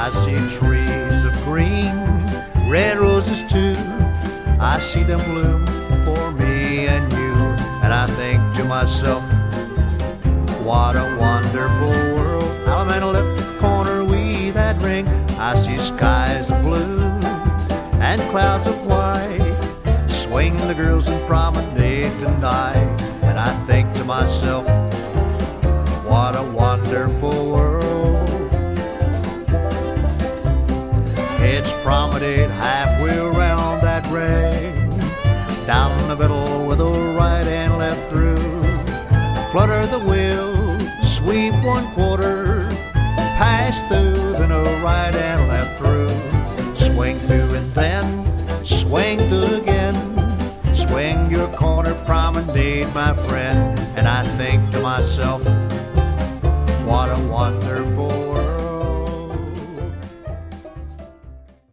I see trees of green, red roses too. I see them bloom for me and you. And I think to myself, what a wonderful world. Alameda left corner, we that ring. I see skies of blue and clouds of white. Swing the girls and promenade tonight. And I think to myself, what a wonderful world. Heads promenade halfway around that ring. Down the middle with a right and left through. Flutter the wheel, sweep 1/4. Pass through, then a right and left through. Swing through and then swing through again. Swing your corner promenade, my friend. And I think to myself,